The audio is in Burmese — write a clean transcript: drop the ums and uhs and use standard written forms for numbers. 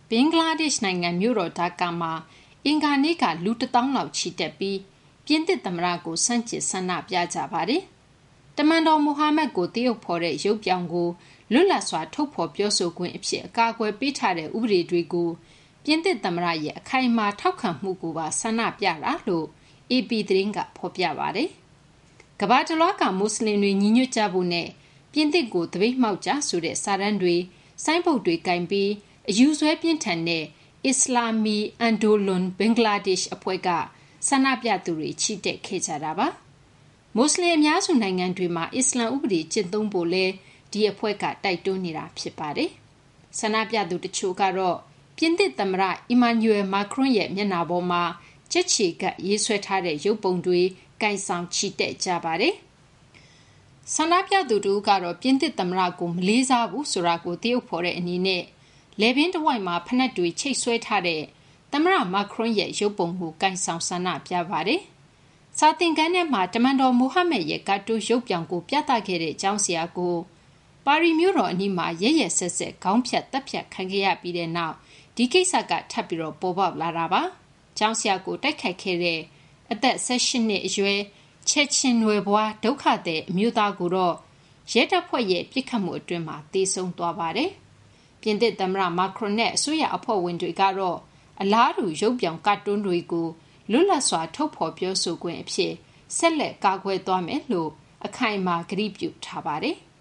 ဘင်္ဂလားဒေ့ရှ်နိုင်ငံမြို့တော်ဒါကာမှာအင်္ဂါနေ့ကလူ1000လောက်ချီတက်ပြီးပြင်သစ်သမ္မတကိုဆန့်ကျင်ဆန္ဒပြကြပါတယ်။တမန်တော်မိုဟာမက်ကိုတရုတ်ဖော်တဲ့ရုပ်ပြောင်ကိုလွတ်လပ်စွာထုတ်ဖော်ပြောဆိုခွင့်အဖြစ်အကာအကွယ်ပေးထားတဲ့ဥပဒေတွေကိုပြင်သစ်သမ္မတရဲ့အခိုင်အမာထောက်ခံမှုကိုပါဆန္ဒပြတာလို့ AP သတင်းကဖော်ပြပါတယ်။ကမ္ဘာတလွှားကမွတ်စလင်တွေညီညွတ်ကြဖို့နဲ့ပြင်သစ်ကိုသပိတ်မှောက်ကြဆိုတဲ့စာတမ်းတွေဆိုင်းဘုတ်တွေကင်ပြီးအယူဆွဲပြင်းထန်တဲ့အစ္စလာမီအန်ဒိုလွန်ဘင်္ဂလားဒေ့ရှ်အဖွဲ့ကဆန္ဒပြသူတွေချီတက်ခဲ့ကြတာပါ။မွတ်စလင်အများစုနိုင်ငံတွေမှာအစ္စလာမ်ဥပဒေကျင့်သုံးဖို့လဲဒီအဖွဲ့ကတိုက်တွန်းနေတာဖြစ်ပါတယ်။ဆန္ဒပြသူတချို့ကတော့ပြင်သစ်သမ္မတအီမာနျူရယ်မာခရွန်ရဲ့မျက်နှာပေါ်မှာကြက်ချီကပ်ရေးဆွဲထားတဲ့ရုပ်ပုံတွေကိုင်ဆောင်ချီတက်ကြပါတယ်။ဆန္ဒပြသူတို့ကတော့ပြင်သစ်သမ္မတကိုမလေးစားဘူးဆိုတာကိုတရုတ်ဖော်တဲ့အနေနဲ့လေပင်တဝိုက်မှာဖနက်တွေချိတ်ဆွဲထားတဲ့သမ္မတမာခရွန်ရဲ့ရုပ်ပုံကိုကိုင်ဆောင်ဆန္ဒပြပါတယ်။စာသင်ခန်းထဲမှာတမန်တော်မိုဟာမက်ရဲ့ကာတိုရုပ်ပြောင်ကိုပြသခဲ့တဲ့ကျောင်းဆရာကိုပါရီမြို့တော်အနီးမှာရဲရဲဆက်ဆက်ခေါင်းဖြတ်တပ်ဖြတ်ခံခဲ့ရပြီးတဲ့နောက်ဒီကိစ္စကထပ်ပြီးတော့ပေါ်ပေါက်လာတာပါ။ကျောင်းဆရာကိုတိုက်ခိုက်ခဲ့တဲ့အသက်18နှစ်အရွယ်ချက်ချင်းနွယ်ဘွားဒုက္ခသည်အမျိုးသားကိုတော့ရဲတပ်ဖွဲ့ရဲ့ပြစ်ခတ်မှုအတွင်းမှာသေဆုံးသွားပါတယ်။ပြင်သစ်သမ္မတမာခရွန်နဲ့အစိုးရအဖွဲ့ဝင်တွေကတော့အလားတူရုပ်ပြောင်ကာတွန်းတွေကိုလွတ်လပ်စွာထုတ်ဖော်ပြောဆိုခွင့်အဖြစ်ဆက်လက်ကာကွယ်သွားမယ်လို့အခိုင်အမာကတိပြုထားပါတယ်။